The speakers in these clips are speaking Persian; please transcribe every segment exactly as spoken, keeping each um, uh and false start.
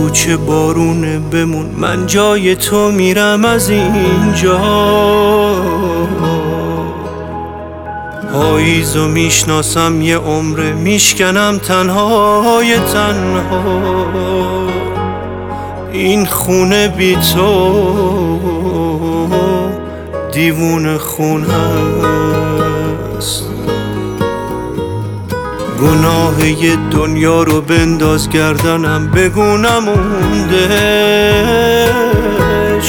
بگو چه بارونه بمون، من جای تو میرم از اینجا. پاییزو میشناسم یه عمره، میشکنم تنهای تنها. این خونه بی تو دیوونه خونه است. گناه یه دنیا رو بنداز گردنم، بگو نموندش.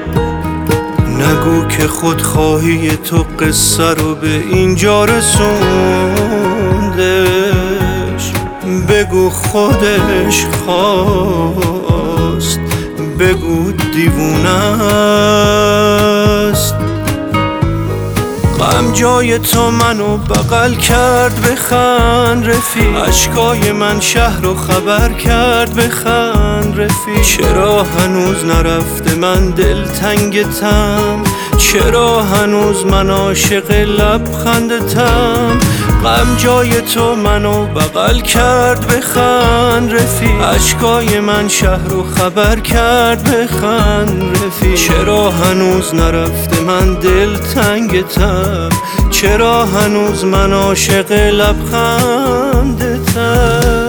نگو که خودخواهی تو قصه رو به اینجا رسوندش. بگو خودش خواست، بگو دیوونه است. غم جای تو منو بغل کرد، بخند رفیق. اشکای من شهر رو خبر کرد، بخند رفیق. چرا هنوز نرفته من دلتنگتم، چرا هنوز من عاشق لبخندتم. غم جای تو منو بغل کرد، بخند رفیق. اشکای من شهر رو خبر کرد، بخند رفیق. چرا هنوز نرفته من دلتنگتم، چرا هنوز من عاشق لبخندتم.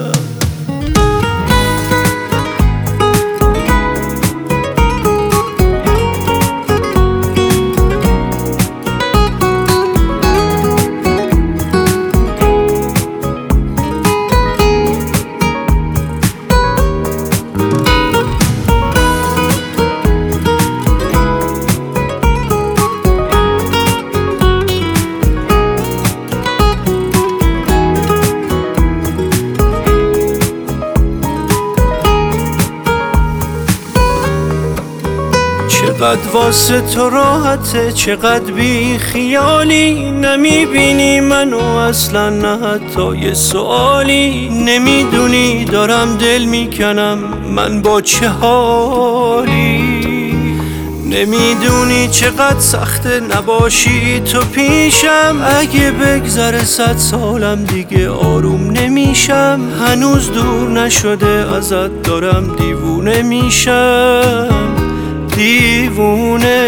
چقدر واسه تو راحته، چقدر بی خیالی. نمیبینی منو اصلا، نه حتی یه سوالی. نمیدونی دارم دل میکنم من با چه حالی. نمیدونی چقدر سخته نباشی تو پیشم. اگه بگذره صد سالم دیگه آروم نمیشم. هنوز دور نشده ازت، دارم دیوونه میشم، دیوونه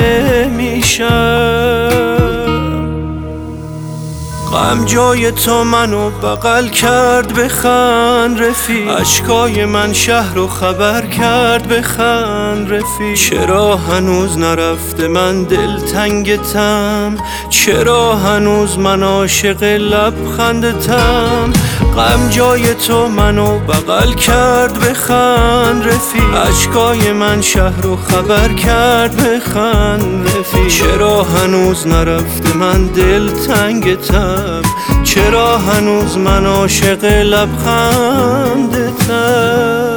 میشم. غم جای تو منو بغل کرد، بخند رفیق. اشکای من شهر رو خبر کرد، بخند رفیق. چرا هنوز نرفته من دلتنگتم، چرا هنوز من عاشق لبخندتم. غم جای تو منو بغل کرد، بخند رفیق. اشکای من شهر رو خبر کرد، بخند رفیق. چرا هنوز نرفته من دلتنگتم، چرا هنوز من عاشق لبخندتم.